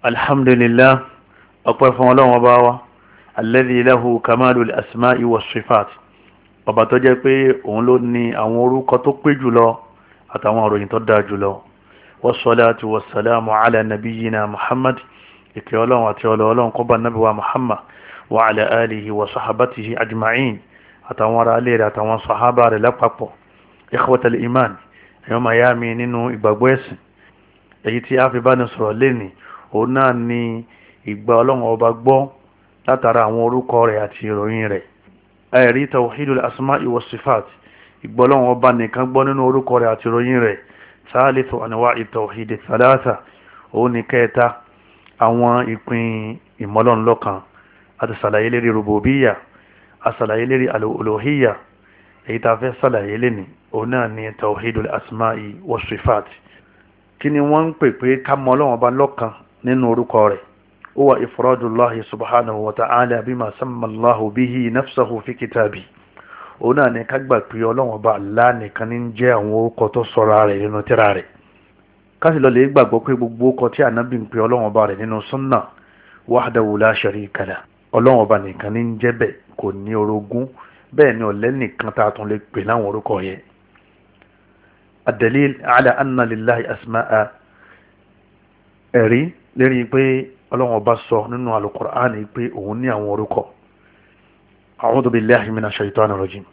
alhamdulillah ọpẹ́ fún Ọlọ́run ọba wa alladhi lahu kamalul asma'i was sifat ọba tó jẹ́ pé òun ló ní àwọn orúkọ tó pé jùlọ àtàwọn ìròyìn tó dáa jùlọ wassalatu wassalamu ala nabiyyina muhammad ìkẹ́ Ọlọ́run àti Ọlọ́run kó bá nabi wa muhammad wa ala alihi wa sahabatihi ajma'in àtàwọn ará ilé rẹ̀ àtàwọn sahaba rẹ̀ lápapọ̀ ikhwatal iman ẹ̀yọ́ mayami nínú ìgbàgbọ́ ẹ̀sìn èyí tí a fi bá ní sọ̀rọ̀ lẹ́ni òun náà ni ìgbà Ọlọ́run ọba gbọ́ látara àwọn orúkọ rẹ̀ àti ìròyìn rẹ̀ ẹ̀rí tawhidul asma'i was sifat ìgbà Ọlọ́run ọba nìkan gbọ́ nínú orúkọ rẹ̀ àti ìròyìn rẹ̀ thalithu anwa'i tawhid thalatha òun ni kẹta àwọn ìpín ìmọ̀lọ́run lọ́kan àti sàlàyé lérí rububiyya àsàlàyé lérí al-uluhiyya èyí tá fẹ́ sàlàyé lẹ́ni òun náà ni tawhidul asma'i was sifat kí ni wọ́n ń pè pé ká mọ Ọlọ́run ọba lọ́kan nínú orúkọ rẹ̀ huwa ifradullahi subhanahu wa ta'ala bima samma Allahu bihi nafsahu fi kitabi òun náà ni ká gbà pé Ọlọ́run ọba Allah nìkan ní jẹ́ àwọn orúkọ tó sọ̀rọ̀ rẹ̀ nínú tírà rẹ̀ ká sì lọ lè gbàgbọ́ pé gbogbo orúkọ tí ànábì ń pè Ọlọ́run ọba rẹ̀ nínú sunna wahdahu la sharika lah Ọlọ́run ọba nìkan ní jẹ́ bẹ́ẹ̀ kò ní orogún bẹ́ẹ̀ ni ọ̀lẹ́ nìkan tá a tún lè pè láwọn orúkọ yẹn ad-dalil ala anna lillahi asma'a ẹ̀rí lérí pé Ọlọ́run ọba sọ nínú al-Qur'an pé òun ní àwọn orúkọ a'udhu billahi minash shaitanir rajim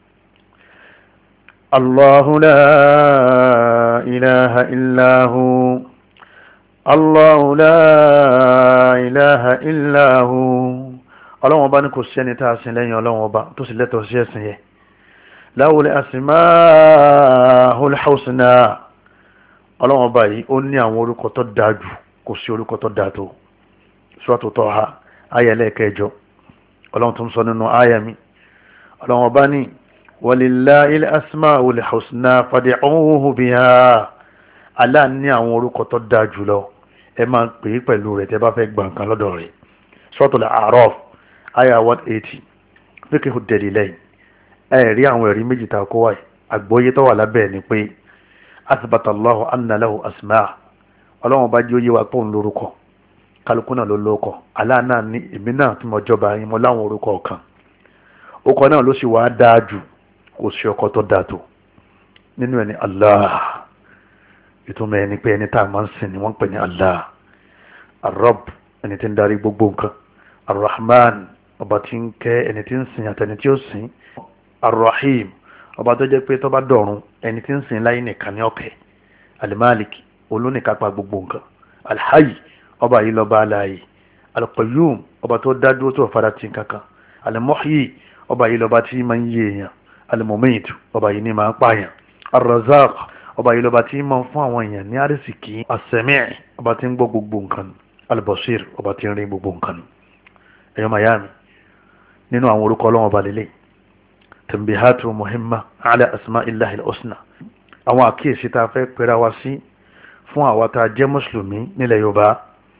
Allahu la ilaha illa hu Allahu la ilaha illa hu Ọlọ́run ọba ní kò sí ẹni tá a sìn lẹ́yìn Ọlọ́run ọba tó sì lẹ́tọ̀ọ́ sí ẹ̀sìn yẹn lahul asmaul husna Ọlọ́run ọba yìí ó ní àwọn orúkọ tó dáa jù kò sí orúkọ tó dáa tó Suratu Taha aya ẹlẹ́ẹ̀kẹjọ Ọlọ́run tó ń sọ nínú aya mi Ọlọ́run ọba ní walillahil asmaul husna fad'uhu biha Allah ní àwọn orúkọ tó dáa jùlọ ẹ máa pè é pẹ̀lú rẹ̀ tẹ́ bá fẹ́ gbà nǹkan lọ́dọ̀ rẹ̀ Suratul A'raf aya 180 fiqhu dalilayn ẹ̀rí àwọn ẹ̀rí méjì tá kó wáyé àgbọ́yé tó wà lábẹ́ ni pé asbata Allahu anna lahu asma' Ọlọ́run bá jí ó yé wa pé òun lórúkọ kálukú náà ló lórúkọ Allah náà ní èmi náà tí mo jọba yín mo láwọn orúkọ kan orúkọ náà ló sì wá dáa jù kò sí ọkọ tó dáa tó nínú ẹni Allah ìtumọ̀ ẹni pé ẹni tá a máa ń sìn ni wọ́n ń pè ní Allah Ar-Rabb ẹni tí ń darí gbogbo nǹkan Ar-Rahman ọba tí ń kẹ́ ẹni tí ń sìn àtẹni tí ó sìn Ar-Rahim ọba tó jẹ́ pé tó bá dọ̀run ẹni tí ń sìn láyé nìkan ní ọ̀kẹ́ Al-Malik olónìkápá gbogbo nǹkan Al-Hayy ọba yìí lọ́ba aláàyè Al-Qayyum ọba tó dádúró tó fara tí kankan Al-Muhyi ọba yìí lọ́ba tí máa ń yé èèyàn Al-Mumit ọba yìí ní máa ń pààyàn Ar-Razzaq ọba yìí lọ́ba tí máa ń fún àwọn èèyàn ní àrísìkí As-Sami' ọba tí ń gbọ́ gbogbo nǹkan Al-Basir ọba tí ń rí gbogbo nǹkan ẹ̀yọ́ mayami nínú àwọn orúkọ Ọlọ́run ọba lélẹ̀ tanbihatu muhimma ala asma'illahil husna àwọn àkíyèsí tá a fẹ́ pẹ́ra wá sí fún àwa tá a jẹ́ mùsùlùmí nílẹ̀ Yorùbá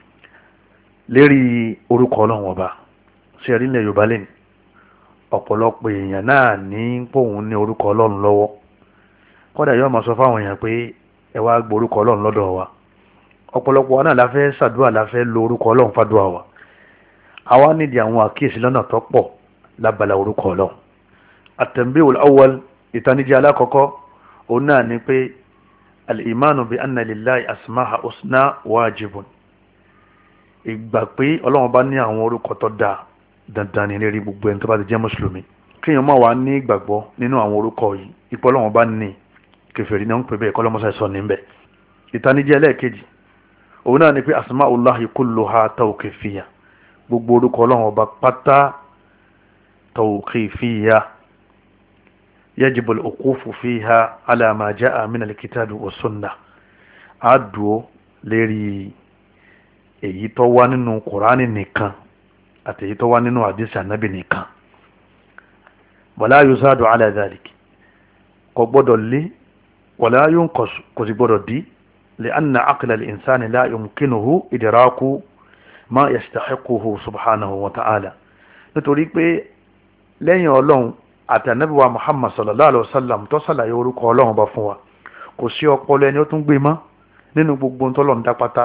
lérí orúkọ Ọlọ́run ọba sí ẹ̀rí nílẹ̀ Yorùbá lẹ́nu ọ̀pọ̀lọpọ̀ èèyàn náà ní pòun ní orúkọ Ọlọ́run lọ́wọ́ kódà yóò máa sọ fáwọn èèyàn pé ẹ wá gbọ́ orúkọ Ọlọ́run lọ́dọ̀ wa ọ̀pọ̀lọpọ̀ wa náà la fẹ́ ṣàdúrà la fẹ́ lo orúkọ Ọlọ́run fàdúrà wa àwa nídìí àwọn àkíyèsí lọ́nà tó pọ̀ lábala orúkọ Ọlọ́run at-tanbihul awwal ìtanijẹ́ alákọ̀ọ́kọ́ òun náà ni pé al-imanu bi anna lillahi asma'a husna wajibun ìgbà pé Ọlọ́run bá ní àwọn orúkọ tó dáa dandan ní lérí gbogbo ẹni tó bá ti jẹ́ mùsùlùmí kíyàn máa wà ní ìgbàgbọ́ nínú àwọn orúkọ yìí ipò Ọlọ́run bá ní kèfèrí náà ń pè bẹ́ẹ̀ kọ́lọ́mọ́sá sọ níbẹ̀ ìtanijẹ́ ẹlẹ́ẹ̀kejì òun náà ni pé asma'ullahi kulluha tawqifiyya gbogbo orúkọ Ọlọ́run ọba pátá tawqifiyya yajibu al-uqufu fiha ala ma jaa min al-kitabi wa sunnah àdúó lérí èyí tó wà nínú Kùránì nìkan àti èyí tó wà nínú hadisi Ànábì nìkan wala yuzadu ala dhalik kò gbọ́dọ̀ lé wala yunqas kò sì gbọ́dọ̀ dí li'anna aqla al-insani la yumkinuhu idraku ma yastahiquhu subhanahu wa ta'ala nítorí pé lẹ́yìn Ọlọ́run àti Ànábì wa Muhammad sallallahu alaihi wasallam tó ṣàlàyé orúkọ Ọlọ́run bá fún wa kò sí ọpọlọ ẹni ó tún gbé mọ́ nínú gbogbo ntọ́lọ́run dápátá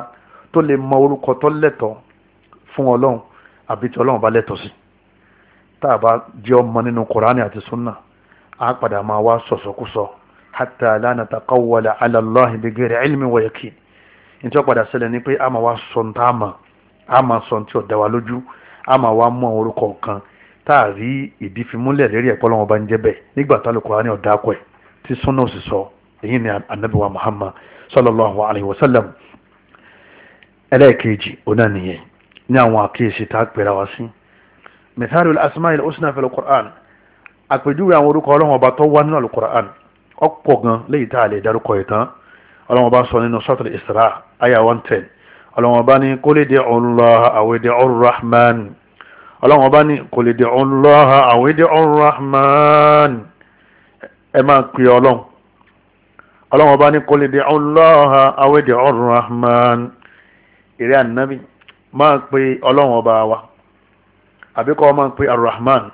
tó lè mọ orúkọ tó lẹ́tọ̀ fún ọlọ́run àbí tí ọlọ́run bá lẹ́tọ̀ sí. tá a bá jẹ́ ọmọ nínú kùránì àti súnà á padà máa wá sọ̀sọ̀kúsọ hatta la nataqawwala ala Allahi bighayri ilmin wa yaqin. ní tí ó padà ṣẹlẹ̀ ni pé a máa wá sọ ní tá a máa sọ ní tí ó dá wa lójú, a máa wá mọ orúkọ kan tá a rí ìdí fi múlẹ̀ lérí ẹ̀pọ́ lọ́wọ́ bá ń jẹ́ bẹ́ẹ̀ nígbà tá a kùránì ọ̀dà kọ́ ẹ̀ tí súnà ò sì sọ. èyí ni anabi wa Muhammad sallallahu alayhi wa sallam. ẹlẹ́ẹ̀kejì ọ̀nà nìyẹn ní àwọn àkíyèsí tá a pèrè wá sí. mithalul asma'il husna fil Qur'an, àpèjúwe àwọn orúkọ ọlọ́run ọba tó wá nínú al-Qur'an ọ̀pọ̀ gan léyìí tá a lè dárúkọ ìtàn. ọlọ́run ọba sọ nínú suratul Isra aya 110, ọlọ́run ọba ní qul ud'u Allaha aw ud'u ar-Rahman. ọlọ́run ọba ní qul ud'u Allaha aw ud'u ar-Rahman. ẹ máa pè ọlọ́run. ọlọ́run ọba ní qul ud'u Allaha aw ud'u ar-Rahman. ìrẹ́ ànábì máa pè ọlọ́run ọba wa àbíkọ́ máa pè ar-Rahman.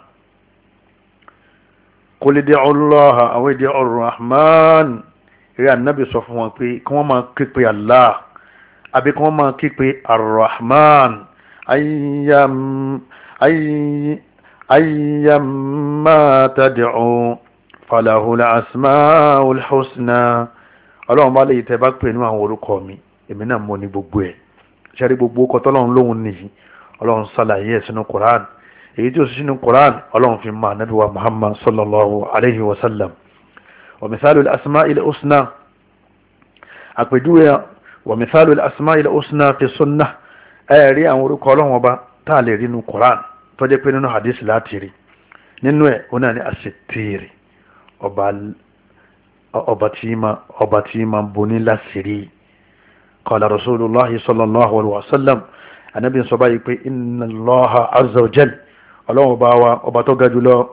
qul ud'u Allaha aw ud'u ar-Rahman. ìrẹ́ ànábì sọ fún wọn pé kí wọ́n máa ké pe Allah àbí kí wọ́n máa ké pe ar-Rahman. ayyamma tad'u falahul asmaul husna. ọlọ́run bá lè tẹ́ bá pè ní àwọn orúkọ mi èmi náà mọ̀ ní gbogbo ẹ̀. ṣẹ́rí gbogbo ọkọ̀ tọ́lọ́run lóhun nìyí ọlọ́run sàlàyé ẹ̀ sínú Quran. èyí tí ó sì sínú Quran ọlọ́run fi máa nábì wa Muhammad sallallahu alayhi wa sallam. wa mithalul asma'il husna, àpèjúwe wa mithalul asma'il husna fi sunnah. ẹ̀rí àwọn orúkọ ọlọ́run ọba tá a lè rí nínú Quran tó jẹ́ pé nínú hadith láti rí nínú ẹ̀ ó náà ní as-Sittir, ọba tí ma boni láṣìírí. qala rasulullahi sallallahu alaihi wasallam, anabi sọ báyìí pé inna Allaha azza wa jal, ọlọ́run ọba wa ọba tó ga jùlọ.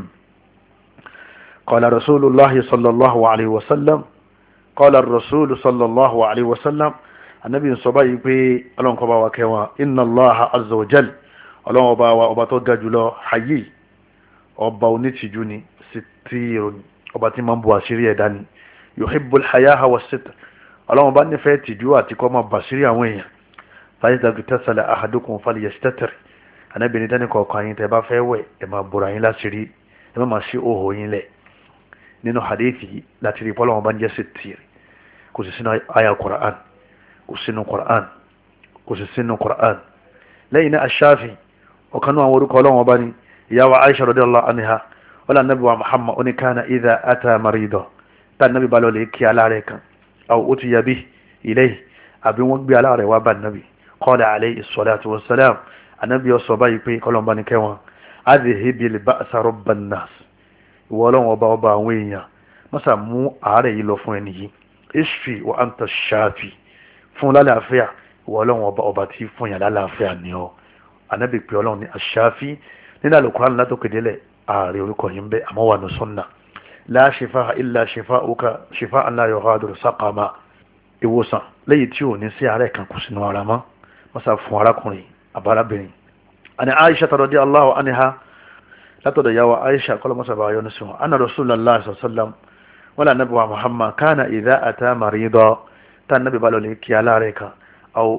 qala rasulullahi sallallahu alaihi wasallam, qala rasulu sallallahu alaihi wasallam, anabi sọ báyìí pé ọlọ́run kó bá wa kẹwa inna Allaha azza wa jal, ọlọ́run ọba wa ọba tó ga jùlọ hayy, ọba onítìjú ni, sittirun, ọba tí ma ń bu àṣírí ẹ̀dá ni, yuhibbul hayaha was-sitr, ọlọ́run bá nífẹ̀ẹ́ tìjú àti kó máa bàṣírí àwọn èèyàn. fàyíṣà tasala ahadukum falyastatir, anábìnrin dání kọ̀ọ̀kan yín tẹ́ bá fẹ́ wẹ̀ ẹ̀ máa bora yín láṣírí, ẹ̀ má máa ṣí òhò yín lẹ̀. nínú hadithi láti rí pọ́lọ́wọ́n bá ń jẹ́ sittir, kò sì sínú àyà Qur'an, kò sínú Qur'an, kò sì sínú Qur'an. lẹ́yìn náà ash-Shafi, ọ̀kanú àwọn orúkọ ọlọ́run bá ní ìyá wa Aisha radiyallahu anha, wala nabi wa Muhammad oni kana idha ata marido, ta nabi bá lọ lè kí aláàrẹ̀ kan aw utiya bihi ilayhi, àbí wọ́n gbé aláàrẹ̀ wá bá nabi qala alayhi salatu wassalam, anabi ó sọ báyìí pé kọlọ́n bá ní kẹwọn adhibil ba'sa rabban nas, ìwọ ọlọ́run ọba àwọn èèyàn mọ́sà mú àárẹ̀ yìí lọ fún ẹni yìí, ishfi wa anta shafi, fún lálàáfíà, ìwọ ọlọ́run ọba tí fún yàn lálàáfíà ni ọ. anabi pé ọlọ́run ní ash-shafi nínú al-Qur'an látòkèdélẹ̀ ààrẹ orúkọ yìí ń bẹ àmọ́ wà ní sunna. la shifa'a illa shifa'uka shifa'an la yughadiru saqama, ìwòsàn lẹ́yìn tí ò ní sí àárẹ̀ kan kù sínú ara mọ́ mọ́sá fún arákùnrin àbárábìnrin. àni Aisha radiyallahu anha, látọ̀dọ̀ yàwó Aisha kọ́lọ́ mọ́sá bá yọ́nú sí wọn, anna Rasulullah sallallahu alaihi wasallam, wọ́n lànà bí wa Muhammad kana idha ata marida, tá nàbí bá lọ́lẹ̀ kí aláàrẹ̀ kan aw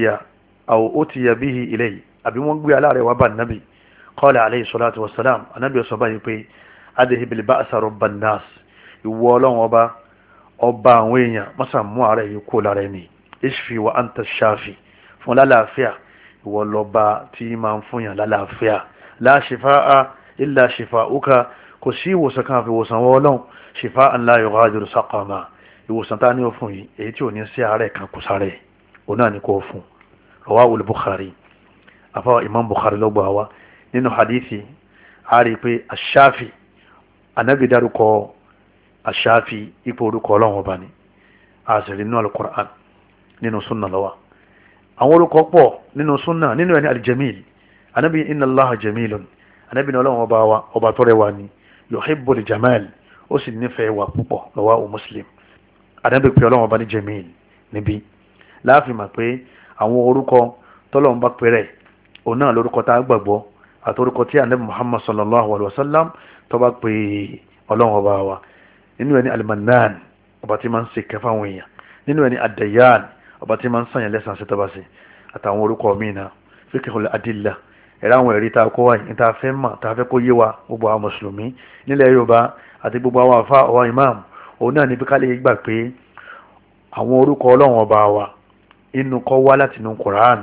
utiya bihi ilayhi, àbí wọ́n gbé aláàrẹ̀ wá bá nàbí qala alayhi salatu wassalam, anabi sọ báyìí pé adhibil ba'sa rabban nas, ìwọ ọlọ́run ọba àwọn èèyàn mọ́sà mú ààrẹ yìí kó lára ẹni, ishfi wa anta shafi, fún lálàáfíà, ìwọ lọ́ba tí máa ń fún yàn lálàáfíà. la shifa'a illa shifa'uka, kò sí ìwòsàn kan àfi ìwòsàn wọ́n ọlọ́run, shifa'an la yughadiru saqama, ìwòsàn tá ní ó fún yìí èyí tí ò ní sí ààrẹ kan kù sáré òun náà ní kó fún. rawahu al-Bukhari, afáwà imam Bukhari lọ́gbọ̀ àwa nínú hadithi a rí pé ash-Shafi, anabi dárúkọ ash-Shafi ipò orúkọ ọlọ́run ọba ni, a sì rí nínú al-Qur'an, nínú sunna lọ́wọ́. àwọn orúkọ pọ̀ nínú sunna, nínú ẹni al-Jamil, anabi inna Allaha jamilun, anabi ní ọlọ́run ọba wa ọba tó rẹwà ni, yuhibbul jamal, ó sì nífẹ̀ẹ́ wà púpọ̀. rawahu Muslim, anabi pé ọlọ́run ọba ní jamil níbi láàfin mà pé àwọn orúkọ tọ́lọ́run bá pẹ̀rẹ̀ òun náà lórúkọ tá a gbàgbọ́ àtòrúkọ tí anabi Muhammad sallallahu alaihi wasallam tó bá pè ọlọ́run ọba wa. nínú ẹni al-Mannan, ọba tí máa ń ṣe kẹfà àwọn èèyàn. nínú ẹni ad-Dayyan, ọba tí máa ń sàn yẹn lẹ́sàn sí tọ́ba sí àtàwọn orúkọ míì náà fiqhul adilla ẹ̀rọ àwọn ẹ̀rí tá a kó wáyé níta fẹ́ mà tá a fẹ́ kó yé wa gbogbo àwọn mùsùlùmí nílẹ̀ Yorùbá àti gbogbo àwọn àfa ọ̀wá imam òun náà ní bí ká lè gbà pé àwọn orúkọ Ọlọ́run ọba wa inú kọ́ wá látinú Qur'an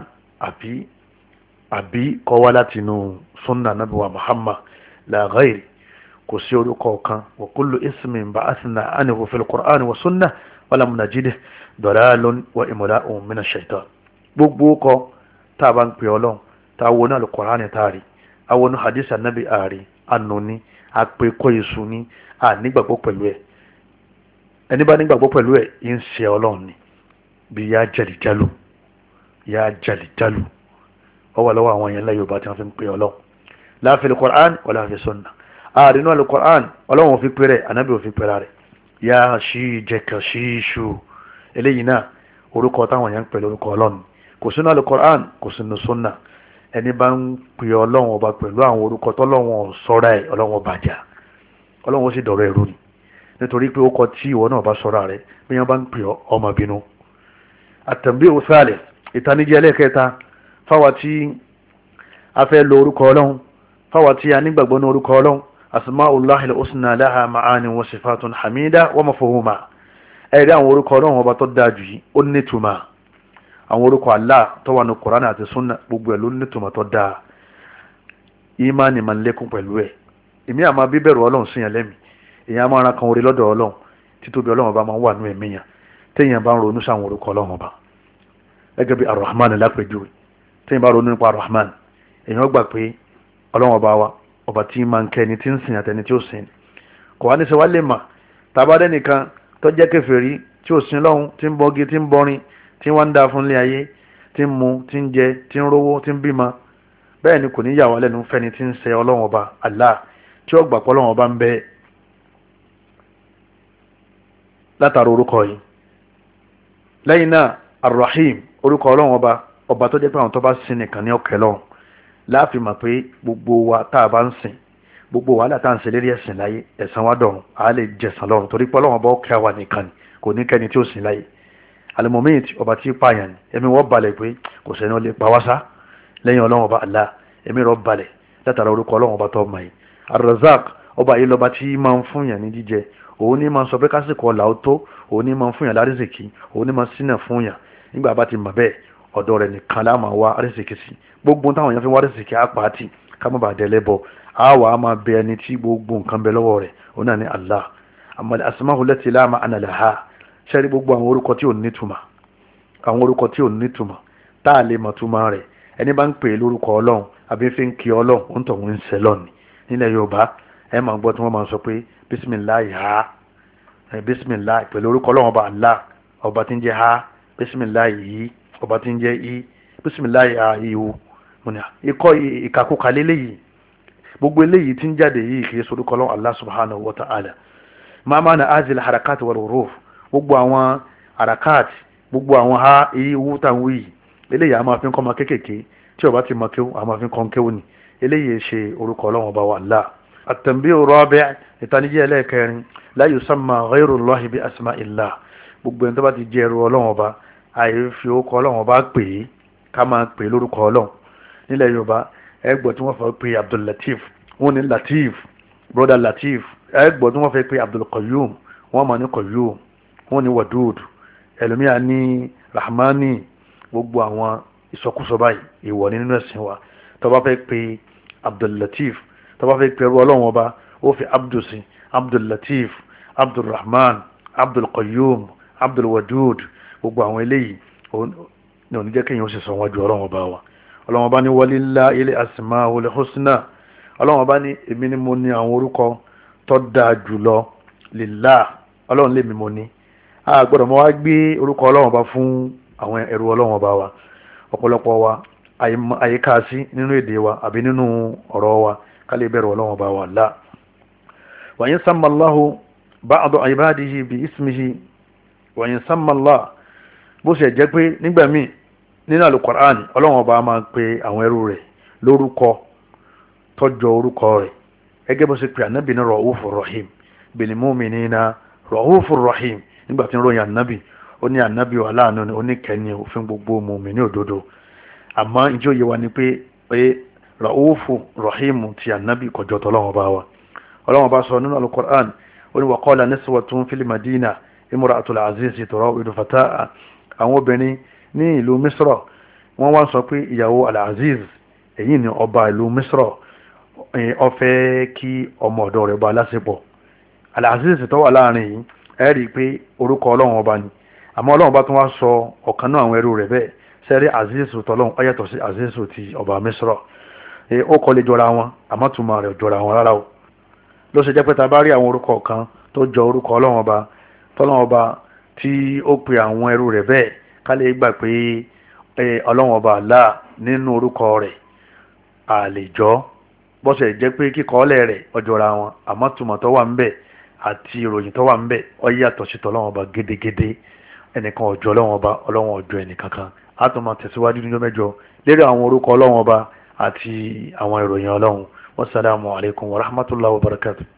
àbí kọ́ wá látinú sunna nabi wa Muhammad la ghayri kò sí orúkọ kan wa kullu ismin ba'athna anhu fil Qur'an wa sunnah wa lam najidhu dalalun wa imla'un min ash-shaytan gbogbo kọ tá a bá ń pè Ọlọ́run tá a wo náà Al-Qur'an tààrí àwọn hadith anabi ààrí anoni àpèkọ èṣù ni a nígbàgbọ́ pẹ̀lú ẹ̀ ẹni bá nígbàgbọ́ pẹ̀lú ẹ̀ ń ṣe Ọlọ́run ni bí yá jàlìjálù ọwọ́ lọ́wọ́ àwọn èèyàn lẹ́yìn Yorùbá tí wọ́n fi ń pè Ọlọ́run la fil Qur'an wala fi sunnah ààrínú Al-Qur'an Ọlọ́run ò fi pè rẹ̀ anabi ò fi pè rẹ̀ yá ṣí jẹ́kẹ̀ ṣíṣù eléyìí náà orúkọ táwọn èèyàn ń pè lórúkọ Ọlọ́run kò sínú Al-Qur'an kò sínú sunnah ẹni bá ń pè Ọlọ́run ọba pẹ̀lú àwọn orúkọ tọ́lọ́run sọ́ra ẹ̀ Ọlọ́run ọba jà Ọlọ́run ó sì dọ̀rọ̀ ẹ̀rú ni nítorí pé ó kọ tí ìwọ náà bá sọ́ra rẹ̀ bí wọ́n bá ń pè ọmọ bínú. at-tanbihu thalith ìtanijẹ́ ẹlẹ́kẹta fáwa tí a fẹ́ lo orúkọ Ọlọ́run fáwa tí a nígbàgbọ́ ní orúkọ Ọlọ́run asma'ullahil husna laha ma'ani wa sifatun hamida wa mafhuma ẹ̀rí àwọn orúkọ Ọlọ́run ọba tó dáa jù yìí ó nítumọ̀ àwọn orúkọ Allah tó wà ní Qur'an àti sunna gbogbo ẹ̀ ló nítumọ̀ tó dáa ìmánì máa ń lékún pẹ̀lú ẹ̀ èmi àmà bíbẹ̀rù Ọlọ́run sí yẹn lẹ́mìí èyàn máa ran kan orí lọ́dọ̀ Ọlọ́run títóbi Ọlọ́run ọba máa ń wà nínú ẹ̀mí yẹn téèyàn bá ń ronú sáwọn orúkọ Ọlọ́run ọba gẹ́gẹ́ bí Ar-Rahman lápẹjù téèyàn bá ronú nípa Ar-Rahman èyàn gbà pé Ọlọ́run ọba wa ọba tí máa ń kẹ́ni tí ń sìn àtẹni tí ó sìn kò wá ní sẹ́wá lè mà tàbádẹ́ nìkan tó jẹ́ kèfèrí tí ó sìn lọ́hùn tí ń bọ́gi tí ń bọ́rin tí wọ́n ń dá fún ilé ayé tí ń mu tí ń jẹ tí ń rówó tí ń bímọ bẹ́ẹ̀ ni kò ní yà wá lẹ́nu fẹ́ni tí ń ṣe Ọlọ́run ọba Allah tí ó gbà pé Ọlọ́run ọba ń bẹ látàrí orúkọ yìí lẹ́yìn náà Ar-Rahim orúkọ Ọlọ́run ọba tó jẹ́ pé àwọn tó bá sin nìkan ní ọ̀kẹ́ lọ́run láàfin mọ̀ pé gbogbo wa tá a bá ń sìn gbogbo wàhálà tá à ń ṣe lérí ẹ̀sìn láyé ẹ̀san wa dọ̀run a lè jẹ̀san lọ́run torí pé Ọlọ́run ọba ó kẹ́ àwa nìkan ni kò ní kẹ́ni tí ó sìn láyé alimomit ọba tí pààyàn ni ẹ̀mí wọ́n balẹ̀ pé kò sẹ́ni ó lè pa wá sá lẹ́yìn Ọlọ́run ọba Allah ẹ̀mí rọ̀ balẹ̀ látara orúkọ Ọlọ́run ọba tó mọ̀ yìí Ar-Razzaq ọba yìí lọ́ba tí máa ń fún yàn ní jíjẹ òun ní máa ń sọ pé kásìkò ọ̀la ó tó òun ní máa ń fún yàn lárísìkí òun ní máa ń sínà fún yàn nígbà bá ti mọ̀ bẹ́ẹ̀ ọ̀dọ̀ rẹ̀ nìkan lá máa wá àrísìkí sí gbogbo táwọn èèyàn fi wá àrísìkí á pàtì ká má bàa dẹ́lẹ́ bọ̀ á wà á máa bẹ ẹni tí gbogbo nǹkan bẹ lọ́wọ́ rẹ̀ òun náà ní Allah àmọ́ asmahu lati la ma'ana laha ṣẹ́rí gbogbo àwọn orúkọ tí ò nítumọ̀ àwọn orúkọ tí ò nítumọ̀ tá a lè mọ̀ túmọ̀ rẹ̀ ẹni bá ń pè é lórúkọ Ọlọ́run àbí fi ń kí Ọlọ́run ń tọ̀hún ń sẹ́ lọ́ni nílẹ̀ Yorùbá ẹ máa gbọ́ tí wọ́n máa sọ pé bisimilayi ha bisimilayi pẹ̀lú orúkọ Ọlọ́run ọba Allah ọba tí ń jẹ́ ha bisimilayi yìí ọba tí ń jẹ́ i bisimilayi ha ihu ikọ́ ìkàkùkà lélẹ́yìí gbogbo eléyìí tí ń jáde yìí kì í sọ orúkọ Ọlọ́run Allah subhanahu wa ta'ala máa máa na azil harakat wal huruf gbogbo àwọn harakat gbogbo àwọn ha ihu táwọn wí eléyìí a máa fi ń kọ́ ọmọ kéékèèké tí ọba ti mọ kéwù a máa fi ń kọ́ kéwù ni eléyìí ṣe orúkọ Ọlọ́run ọba wa Allah. التنبيه الرابع ìtanijẹ́ ẹlẹ́ẹ̀kẹrin لا يسمى غير الله بأسماء الله gbogbo ẹni tó bá ti jẹ́ ẹrú Ọlọ́run ọba àyè fi orúkọ Ọlọ́run ọba pè é ká máa pè é lórúkọ Ọlọ́run nílẹ̀ Yorùbá ẹgbọ́ tí wọ́n fẹ́ pè Abdul Latif wọ́n ní Latif brother Latif ẹgbọ́ tí wọ́n fẹ́ pè Abdul Qayyum wọ́n máa ní Qayyum wọ́n ní Wadud ẹlòmíà ní Rahmani gbogbo àwọn ìsọkúsọ báyìí ìwọ nínú ẹ̀sìn wa tó bá fẹ́ pè Abdul Latif tó bá fẹ́ pè ẹrú Ọlọ́run ọba ó fi Abdul sí Abdul Latif Abdul Rahman Abdul Qayyum Abdul Wadud gbogbo àwọn eléyìí ní oníjẹ́ kéèyàn ó sì sọ wájú Ọlọ́run ọba wa Ọlọ́run ọba ní walillahil asmaul husna Ọlọ́run ọba ní èmi ni mo ní àwọn orúkọ tó dáa jùlọ lillah Ọlọ́run lèmi mo ní a gbọ́dọ̀ mọ́ wá gbé orúkọ Ọlọ́run ọba fún àwọn ẹrú Ọlọ́run ọba wa ọ̀pọ̀lọpọ̀ wa àyíká sí nínú èdè wa àbí nínú ọ̀rọ̀ wa ká lè bẹ̀rù Ọlọ́run ọba wa Allah wa in samma Allahu ba'da ibadihi bi ismihi wa in samma Allah bó ṣe jẹ́ pé nígbà míì nínú Al-Qur'an Ọlọ́run ọba máa pe àwọn ẹrú rẹ̀ lórúkọ tọ́jọ orúkọ rẹ̀ gẹ́gẹ́ bó ṣe pe ànábì ní Ra'ufur Rahim bil mu'minina Ra'ufur Rahim nígbà tí ń ròyìn ànábì ó ní ànábì wa láàánú ni oníkẹ́ni òfin gbogbo mùmínì òdodo àmọ́ ìjọ yẹ wa ni pé ra'ufu rahimu ti ànábì kọjọ tọ́lọ́wọ́n bá wa ọlọ́wọ́n bá sọ nínú al-Qur'an ó ní wa qala niswatun fil madina imra'atul aziz turawidu fataha àwọn obìnrin ní ìlú misra wọ́n wá sọ pé ìyàwó al-aziz èyí ni ọba ìlú misra ó fẹ́ kí ọmọ ọ̀dọ̀ rẹ̀ bá lásìpọ̀ al-aziz tó wà láàrin yìí ẹ rí i pé orúkọ ọlọ́run ọba ni àmọ́ ọlọ́run bá tún wá sọ ọ̀kan náà àwọn ẹrú rẹ̀ bẹ́ẹ̀ sẹ́rí aziz tọ́lọ́run ó yàtọ̀ sí aziz ti ọba misra ó kọ́ lè jọra wọn àmọ́ túmọ̀ rẹ̀ jọra wọn rárá o ló ṣe jẹ́ pé ta bá rí àwọn orúkọ kan tó jọ orúkọ ọlọ́run ọba tọ́lọ́run ọba tí ó pe àwọn ẹrú rẹ̀ bẹ́ẹ̀ ká lè gbà pé ọlọ́run ọba Allah nínú orúkọ rẹ̀ àlejò bọ́sẹ̀ jẹ́ pé kíkọ́ọ́lẹ̀ rẹ̀ ọjọ́ra wọn àmọ́ túmọ̀ tó wà ń bẹ̀ àti ìròyìn tó wà ń bẹ̀ ó yàtọ̀ sí tọ́lọ́run ọba gédégédé ẹnìkan ọjọ́ ọlọ́run ọba ọlọ́run ọjọ́ ẹnìkankan á tún máa tẹ̀síwájú nínú mẹ́jọ lérí àwọn orúkọ ọlọ́run ọba àti àwọn ìròyìn ọlọ́run wassalamu alaikum warahmatullahi wabarakatuh.